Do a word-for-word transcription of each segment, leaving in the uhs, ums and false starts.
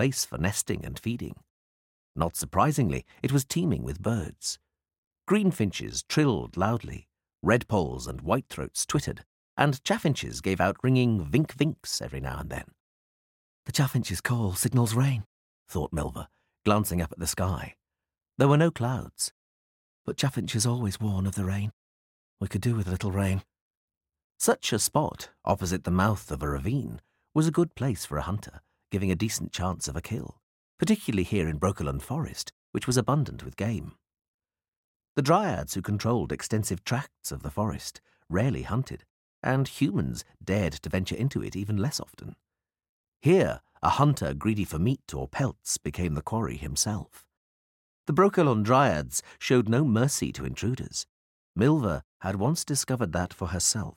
place for nesting and feeding. Not surprisingly, it was teeming with birds. Greenfinches trilled loudly, redpolls and whitethroats twittered, and chaffinches gave out ringing vink-vinks every now and then. The chaffinch's call signals rain, thought Milver, glancing up at the sky. There were no clouds, but chaffinches always warn of the rain. We could do with a little rain. Such a spot, opposite the mouth of a ravine, was a good place for a hunter, giving a decent chance of a kill, particularly here in Brokilon Forest, which was abundant with game. The dryads who controlled extensive tracts of the forest rarely hunted, and humans dared to venture into it even less often. Here, a hunter greedy for meat or pelts became the quarry himself. The Brokilon dryads showed no mercy to intruders. Milver had once discovered that for herself.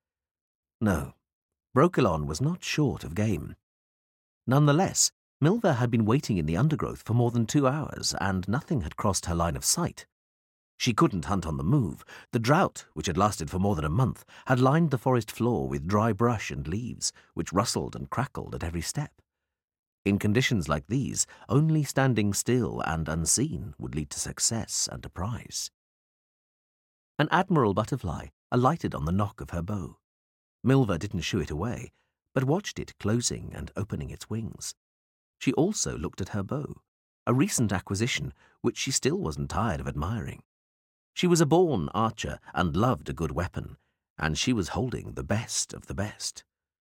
No, Brokilon was not short of game. Nonetheless, Milver had been waiting in the undergrowth for more than two hours, and nothing had crossed her line of sight. She couldn't hunt on the move. The drought, which had lasted for more than a month, had lined the forest floor with dry brush and leaves, which rustled and crackled at every step. In conditions like these, only standing still and unseen would lead to success and a prize. An admiral butterfly alighted on the nock of her bow. Milver didn't shoo it away, but watched it closing and opening its wings. She also looked at her bow, a recent acquisition which she still wasn't tired of admiring. She was a born archer and loved a good weapon, and she was holding the best of the best.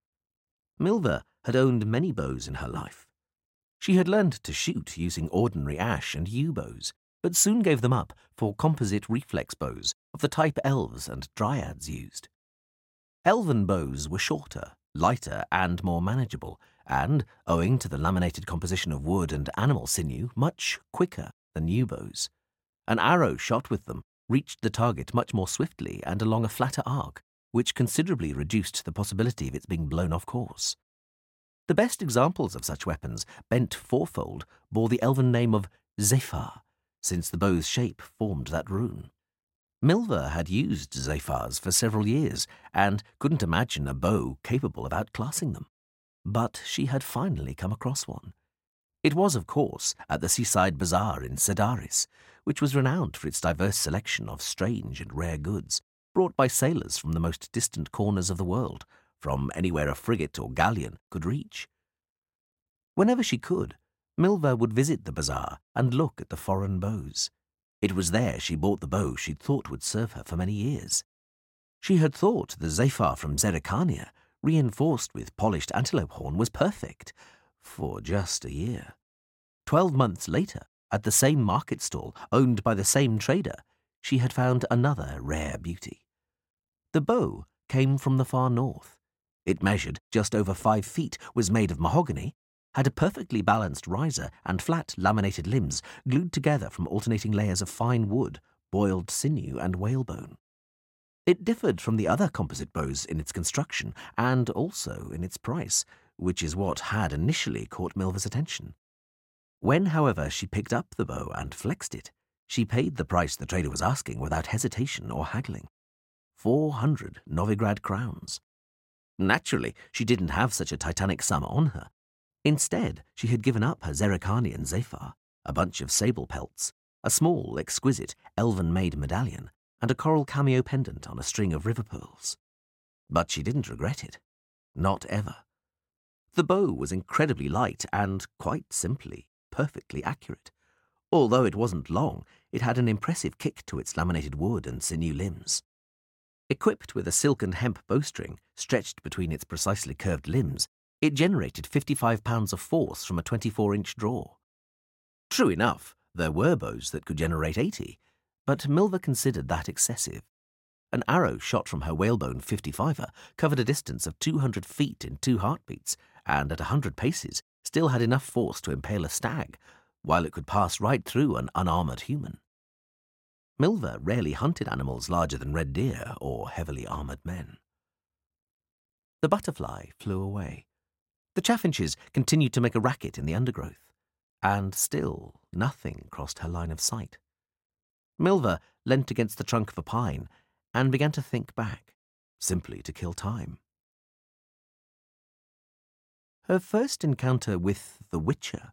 Milver had owned many bows in her life. She had learned to shoot using ordinary ash and yew bows, but soon gave them up for composite reflex bows of the type elves and dryads used. Elven bows were shorter, lighter, and more manageable, and, owing to the laminated composition of wood and animal sinew, much quicker than yew bows. An arrow shot with them reached the target much more swiftly and along a flatter arc, which considerably reduced the possibility of its being blown off course. The best examples of such weapons, bent fourfold, bore the elven name of Zephyr, since the bow's shape formed that rune. Milver had used Zephyrs for several years, and couldn't imagine a bow capable of outclassing them. But she had finally come across one. It was, of course, at the seaside bazaar in Sedaris, which was renowned for its diverse selection of strange and rare goods, brought by sailors from the most distant corners of the world, from anywhere a frigate or galleon could reach. Whenever she could, Milver would visit the bazaar and look at the foreign bows. It was there she bought the bow she'd thought would serve her for many years. She had thought the Zephyr from Zerrikania, reinforced with polished antelope horn, was perfect for just a year. Twelve months later, at the same market stall owned by the same trader, she had found another rare beauty. The bow came from the far north. It measured just over five feet, was made of mahogany, had a perfectly balanced riser and flat laminated limbs glued together from alternating layers of fine wood, boiled sinew, and whalebone. It differed from the other composite bows in its construction and also in its price, which is what had initially caught Milver's attention. When, however, she picked up the bow and flexed it, she paid the price the trader was asking without hesitation or haggling. Four hundred Novigrad crowns. Naturally, she didn't have such a titanic sum on her. Instead, she had given up her Zerrikanian Zephyr, a bunch of sable pelts, a small, exquisite, elven-made medallion, and a coral cameo pendant on a string of river pearls. But she didn't regret it. Not ever. The bow was incredibly light and, quite simply, perfectly accurate. Although it wasn't long, it had an impressive kick to its laminated wood and sinew limbs. Equipped with a silk and hemp bowstring stretched between its precisely curved limbs, it generated fifty-five pounds of force from a twenty-four inch draw. True enough, there were bows that could generate eighty, but Milver considered that excessive. An arrow shot from her whalebone fifty-fiver covered a distance of two hundred feet in two heartbeats, and at a hundred paces still had enough force to impale a stag, while it could pass right through an unarmoured human. Milver rarely hunted animals larger than red deer or heavily armoured men. The butterfly flew away. The chaffinches continued to make a racket in the undergrowth, and still nothing crossed her line of sight. Milver leant against the trunk of a pine and began to think back, simply to kill time. Her first encounter with the Witcher